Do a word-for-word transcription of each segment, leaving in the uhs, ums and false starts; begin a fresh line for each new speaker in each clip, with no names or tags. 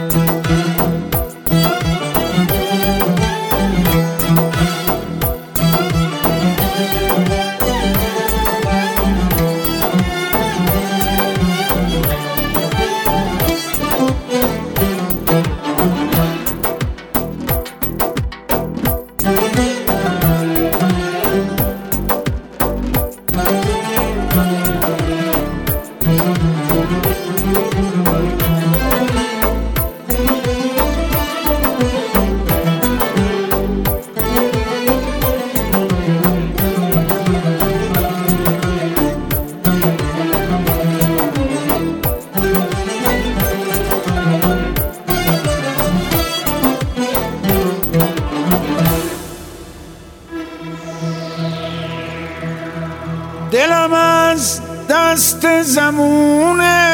دلم از دست زمونه،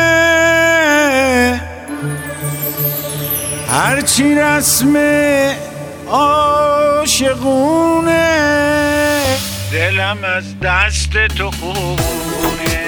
هرچی رسم عاشقونه. دلم از دست تو خونه،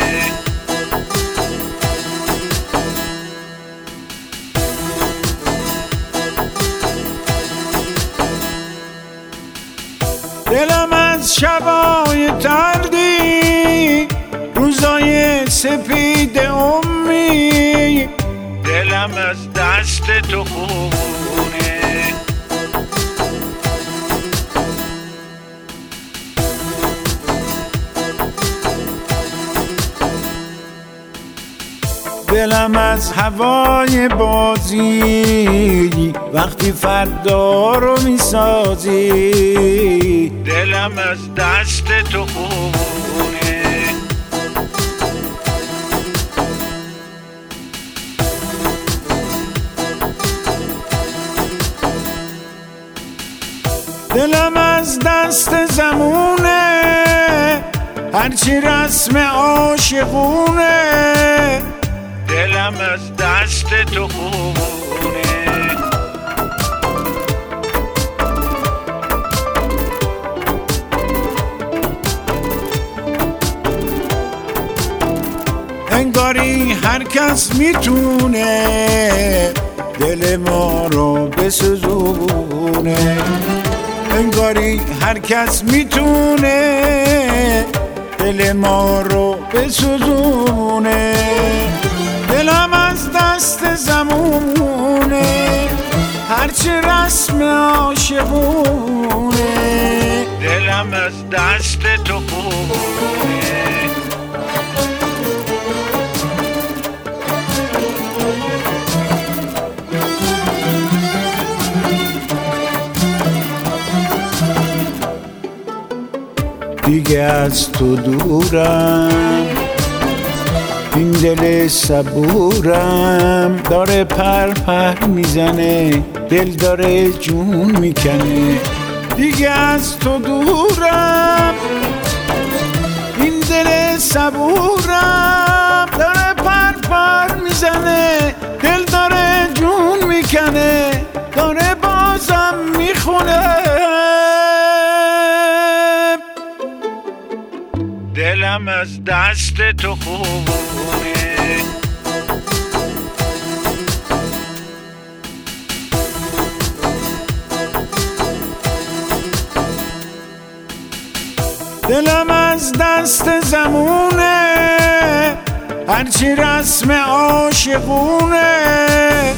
دلم از شبای تردی، روزای سپید امی. دلم از دست تو خونه، دلم از هوای بازی، وقتی فردا رو میسازی. دلم از دست تو خونه، دلم از دست زمونه، هرچی رسم عاشقونه. دلم از دست تو خونه، انگاری هر کس میتونه دل ما رو بسوزونه. انگاری هر کس میتونه دل ما رو بسوزونه. دلم از دست زمونه، هرچی رسم عاشقونه. دلم از دست تو خونه، دیگه از تو دورم، این دل صبورم داره پر پر میزنه، دل داره جون میکنه. دیگه از تو دورم، این دل صبورم داره پر پر میزنه، دل داره جون میکنه، داره بازم میخونه. دلم از دست تو خونه، دلم از دست زمونه، هرچی رسم عاشقونه.